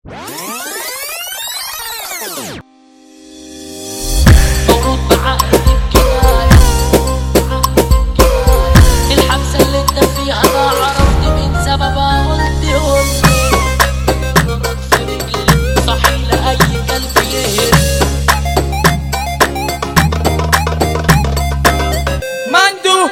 برد بعقلي بكفاية الحبسة اللي انت فيها انا عرفت من سببها قلت في رجلي صحي لأي قلب يهرب مندو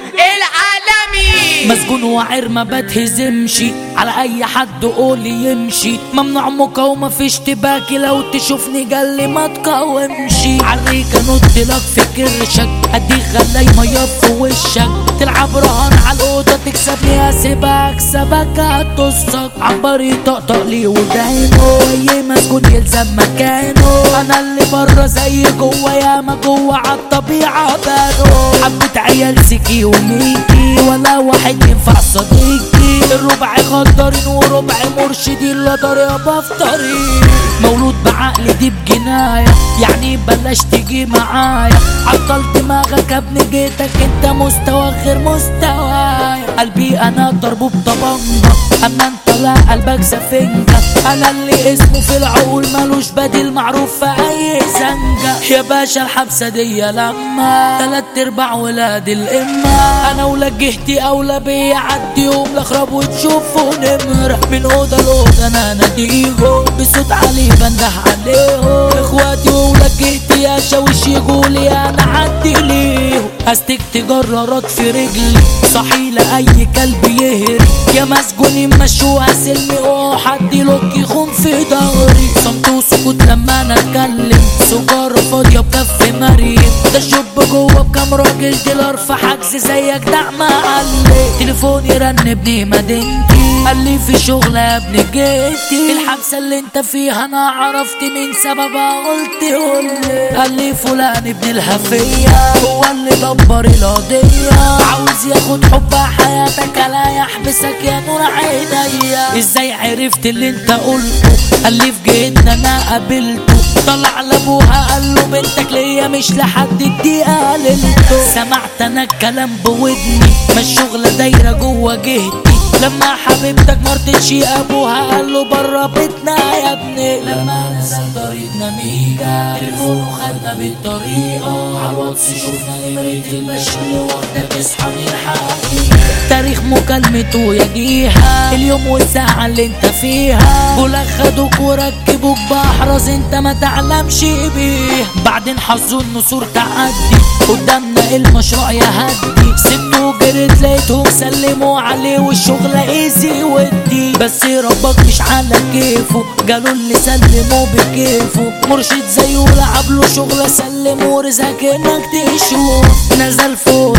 العالمي مسجون وعير ما بتهزمش على اي حد قولي يمشي ممنوع مقاومة في اشتباكي لو تشوفني جلي ما تقاومش عليك انط لك في كرشك اديك غلاي ميه في وشك تلعب رهان على الاوضه تكسبني اسيبك اكسبك هتصك عبري طقطق لي وداينه اي مسجون يلزم مكانه انا اللي بره زي جوه ياما جوه عالطبيعه بانو حبة عيال سكي وميكي ولا واحد ينفع صديقي الربع غدارين وربع مرشدين لا ضريبة في طريق مولود بعقل دي بجناية يعني بلاش تيجي معايا عطلت دماغك ابن جيتك انت مستوى غير مستوايا قلبي انا ضربه بطبنجة اما انت لا قلبك سفنجة انا اللي اسمه في العقول ملوش بديل معروف في اي زنجة يا باشا الحبسة دي لما 3/4 ولاد الامة انا ولجهتي اولى بيا عديهم لاخرب وتشوفوا نمرة من اوضة لاوضة انا ناديهم بصوت عالي بنده عليهم اخواتي ولجهتي يا شاوش يقولي انا عدي ليهم استك تجررات في رجلي صحي لأي كلب يهري يا مسجونين مشوها سلمي وحد لوك يخون في ضهري صمت وسكوت لما انا اتكلم سجارة فاضية بكف مريم ده الشوب جوه بكام راجل ديلر في حجز زيك ده معلم تليفوني رن ابن مدينتي قال لي في شغل يا ابن جيتي الحبسة اللي انت فيها انا عرفت من سببها قلت قولي قال لي فلان ابن الهفية هو اللي دبر القضية عاوز ياخد حب حياتك لا يحبسك يا نور عينيا ازاي عرفت اللي انت قلته قال لي في جيتنا انا قابلته طلع لابوها قال له بنتك ليا مش لحد الدقيقة قللته سمعت انا الكلام بودني ما الشغلة دايرة جوه جهتي لما حبيبتك مرتش ابوها قال له برا بيتنا يا ابني لما نزل طريقنا ميجا تليفونه خدنا بالطريقة عالواتس شوفنا نمرة المشي واخدك اصحى من الحقيقة تاريخ مكالمته يجيها اليوم والساعة اللي انت فيها بولا خدوك وركبوك بأحرز انت ما تعلمش بيه بعدين حظوا النسور تعدي قدامنا المشروع يهدي سبته وجريت لقيتهم سلموا عليه والشغل ايزي ودي بس ربك مش على كيفه قالوا اللي سلموا بكيفه مرشد زيه لعب له شغله سلموا رزقك انك تشوف نزل فوق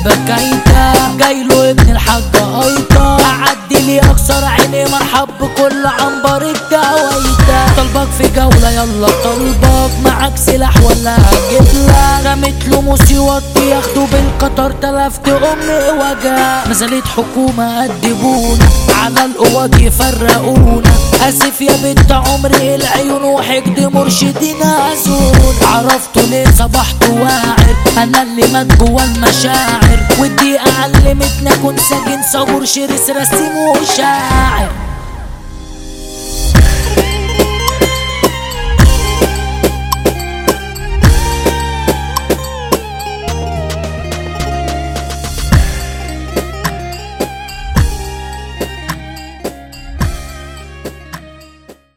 البكايته جاي له ابن الحاجة ايطه اعدي لي اكسر عيني مرحب بكل عنبر الدوايته طلبك في جولة يلا طلبك معاك سلاح ولا هجيبلك رميت له موسيوطي ياخدوا بالقطر تلفت امي وجع نزلت حكومة قدبونا على القوات يفرقونا اسف يا بنت عمري العيون وحقد مرشدين ازون عرفتوا ليه صبحت واعر انا اللي مات جوا المشاعر ودي علمتنا كن ساكن صبور شرس رسيم وشاعر